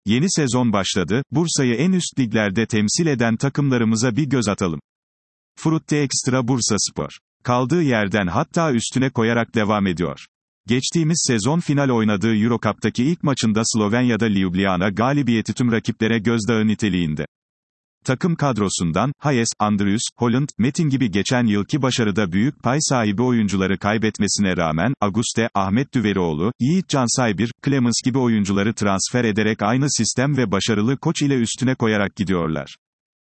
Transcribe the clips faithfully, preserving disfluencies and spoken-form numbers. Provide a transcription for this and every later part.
Yeni sezon başladı, Bursa'yı en üst liglerde temsil eden takımlarımıza bir göz atalım. Frutti Extra Bursaspor. Kaldığı yerden hatta üstüne koyarak devam ediyor. Geçtiğimiz sezon final oynadığı Eurocup'taki ilk maçında Slovenya'da Ljubljana galibiyeti tüm rakiplere gözdağı niteliğinde. Takım kadrosundan, Hayes, Andrius, Holland, Metin gibi geçen yılki başarıda büyük pay sahibi oyuncuları kaybetmesine rağmen, Auguste, Ahmet Düverioğlu, Yiğitcan Saybir, Clemens gibi oyuncuları transfer ederek aynı sistem ve başarılı koç ile üstüne koyarak gidiyorlar.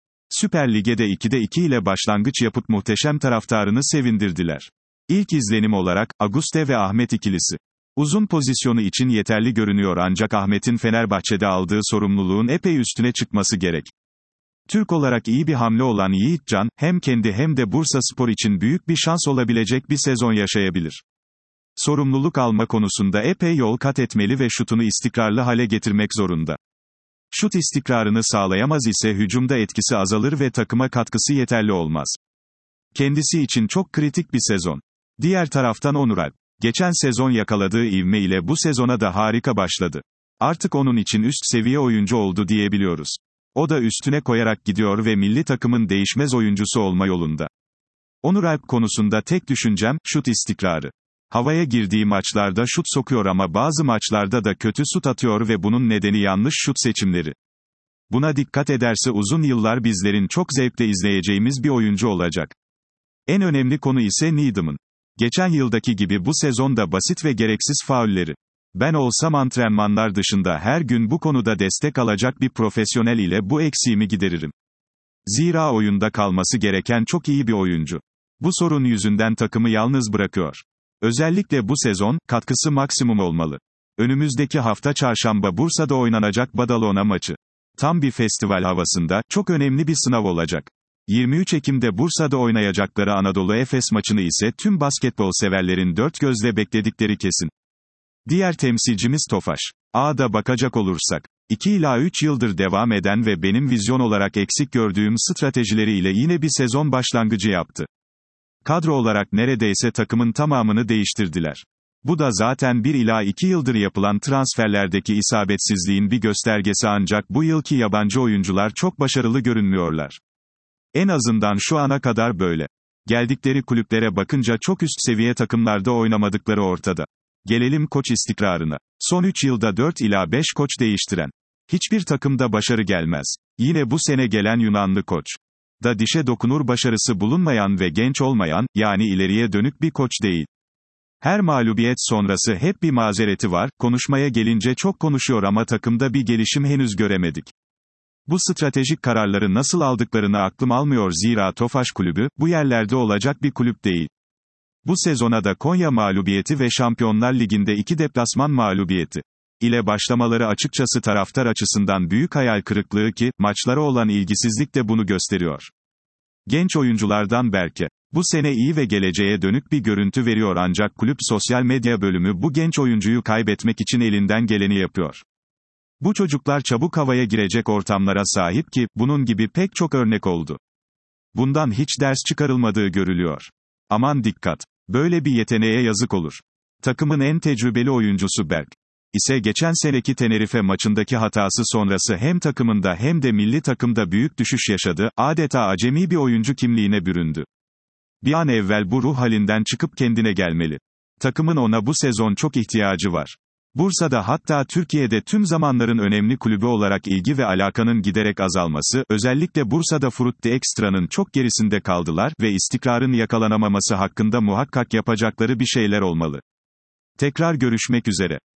Süper Lig'de ikide iki ile başlangıç yapıp muhteşem taraftarını sevindirdiler. İlk izlenim olarak, Auguste ve Ahmet ikilisi. Uzun pozisyonu için yeterli görünüyor ancak Ahmet'in Fenerbahçe'de aldığı sorumluluğun epey üstüne çıkması gerek. Türk olarak iyi bir hamle olan Yiğitcan, hem kendi hem de Bursaspor için büyük bir şans olabilecek bir sezon yaşayabilir. Sorumluluk alma konusunda epey yol kat etmeli ve şutunu istikrarlı hale getirmek zorunda. Şut istikrarını sağlayamaz ise hücumda etkisi azalır ve takıma katkısı yeterli olmaz. Kendisi için çok kritik bir sezon. Diğer taraftan Onur Alp. Geçen sezon yakaladığı ivme ile bu sezona da harika başladı. Artık onun için üst seviye oyuncu oldu diyebiliyoruz. O da üstüne koyarak gidiyor ve milli takımın değişmez oyuncusu olma yolunda. Onur Alp konusunda tek düşüncem, şut istikrarı. Havaya girdiği maçlarda şut sokuyor ama bazı maçlarda da kötü şut atıyor ve bunun nedeni yanlış şut seçimleri. Buna dikkat ederse uzun yıllar bizlerin çok zevkle izleyeceğimiz bir oyuncu olacak. En önemli konu ise Needham'ın. Geçen yıldaki gibi bu sezonda basit ve gereksiz faulleri. Ben olsam antrenmanlar dışında her gün bu konuda destek alacak bir profesyonel ile bu eksiğimi gideririm. Zira oyunda kalması gereken çok iyi bir oyuncu. Bu sorun yüzünden takımı yalnız bırakıyor. Özellikle bu sezon, katkısı maksimum olmalı. Önümüzdeki hafta çarşamba Bursa'da oynanacak Badalona maçı. Tam bir festival havasında, çok önemli bir sınav olacak. yirmi üç Ekim'de Bursa'da oynayacakları Anadolu Efes maçını ise tüm basketbol severlerin dört gözle bekledikleri kesin. Diğer temsilcimiz Tofaş. A'da bakacak olursak, iki ila üç yıldır devam eden ve benim vizyon olarak eksik gördüğüm stratejileriyle yine bir sezon başlangıcı yaptı. Kadro olarak neredeyse takımın tamamını değiştirdiler. Bu da zaten bir ila iki yıldır yapılan transferlerdeki isabetsizliğin bir göstergesi ancak bu yılki yabancı oyuncular çok başarılı görünmüyorlar. En azından şu ana kadar böyle. Geldikleri kulüplere bakınca çok üst seviye takımlarda oynamadıkları ortada. Gelelim koç istikrarına. Son üç yılda dört ila beş koç değiştiren. Hiçbir takımda başarı gelmez. Yine bu sene gelen Yunanlı koç. Da dişe dokunur başarısı bulunmayan ve genç olmayan, yani ileriye dönük bir koç değil. Her mağlubiyet sonrası hep bir mazereti var, konuşmaya gelince çok konuşuyor ama takımda bir gelişim henüz göremedik. Bu stratejik kararları nasıl aldıklarını aklım almıyor zira Tofaş kulübü, bu yerlerde olacak bir kulüp değil. Bu sezona da Konya mağlubiyeti ve Şampiyonlar Ligi'nde iki deplasman mağlubiyeti ile başlamaları açıkçası taraftar açısından büyük hayal kırıklığı ki, maçlara olan ilgisizlik de bunu gösteriyor. Genç oyunculardan Berke. Bu sene iyi ve geleceğe dönük bir görüntü veriyor ancak kulüp sosyal medya bölümü bu genç oyuncuyu kaybetmek için elinden geleni yapıyor. Bu çocuklar çabuk havaya girecek ortamlara sahip ki, bunun gibi pek çok örnek oldu. Bundan hiç ders çıkarılmadığı görülüyor. Aman dikkat! Böyle bir yeteneğe yazık olur. Takımın en tecrübeli oyuncusu Berk ise geçen seneki Tenerife maçındaki hatası sonrası hem takımında hem de milli takımda büyük düşüş yaşadı, adeta acemi bir oyuncu kimliğine büründü. Bir an evvel bu ruh halinden çıkıp kendine gelmeli. Takımın ona bu sezon çok ihtiyacı var. Bursa'da hatta Türkiye'de tüm zamanların önemli kulübü olarak ilgi ve alakanın giderek azalması, özellikle Bursa'da Frutti Extra'nın çok gerisinde kaldılar ve istikrarın yakalanamaması hakkında muhakkak yapacakları bir şeyler olmalı. Tekrar görüşmek üzere.